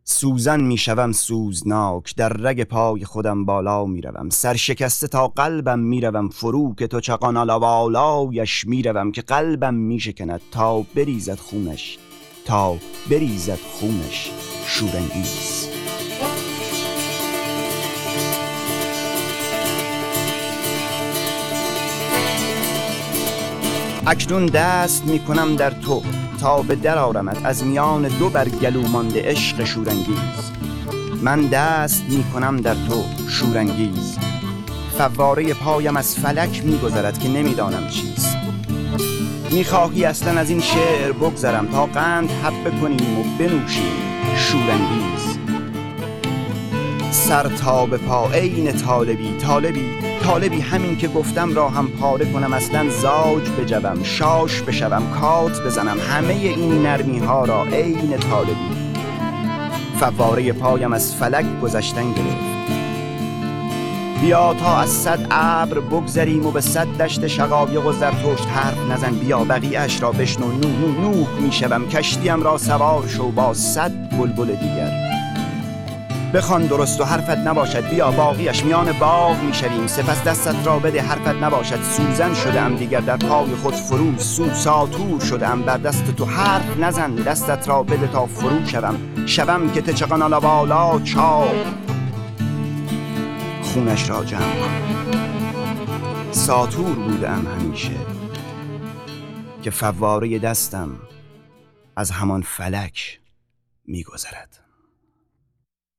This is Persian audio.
سوزن میشوم سوزناک، در رگ پای خودم بالا میروم. سرشکسته تا قلبم میروم فرو، که تو چقان بالایش میروم. که قلبم میشکند تا بریزد خونش، تا بریزد خونش شورانگیز. اکنون دست میکنم در تو تا به در آرمت از میان دو بر گلو مانده عشق شورانگیز. من دست میکنم در تو شورانگیز، فواره پایم از فلک میگذرد که نمیدانم چیست. میخواهی اصلا از این شعر بگذرم تا قند حبه کنیم و بنوشیم شورانگیز. سر تا به پا عین طالبی، طالبی همین که گفتم را هم پاره کنم. اصلا زاج بجوم، شاش بشوم، کات بزنم، همه این نرمی ها را عین طالبی. فواره پایم از فلک گذشتن گرفت. بیا تا از 100 ابر بگذریم و به 100 دشت شقایق و زرتشت حرف نزن. بیا بقیه اش را بشنو، نوح میشوم، کشتیم را سوار شو با 100 بلبل دیگر. بخوان درست و حرفت نباشد، بیا باقیش میان باغ میشویم. سپس دستت را بده حرفت نباشد، سوزن شدم دیگر در پای خود فرو. ساتور شدم بر دست تو، حرف نزن، دستت را بده تا فرو شوم که تچقان آلا بالا چاو خونش را جمع کن. ساتور بودم همیشه که فواره دستم از همان فلک میگذرد.